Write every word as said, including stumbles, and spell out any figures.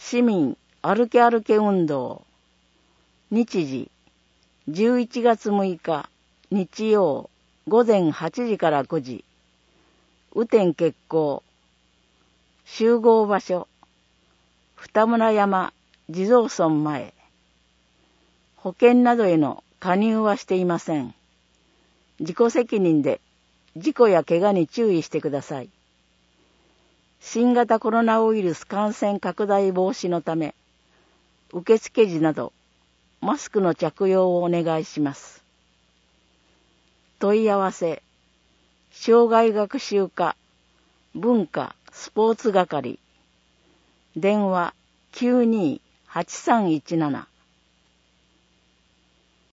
市民歩け歩け運動。日時じゅういちがつむいか日曜午前はちじからくじ。雨天決行。集合場所二村山地蔵村前。保険などへの加入はしていません。自己責任で事故や怪我に注意してください。新型コロナウイルス感染拡大防止のため、受付時などマスクの着用をお願いします。問い合わせ、障害学習課、文化、スポーツ係、電話 きゅうにーはちさんいちなな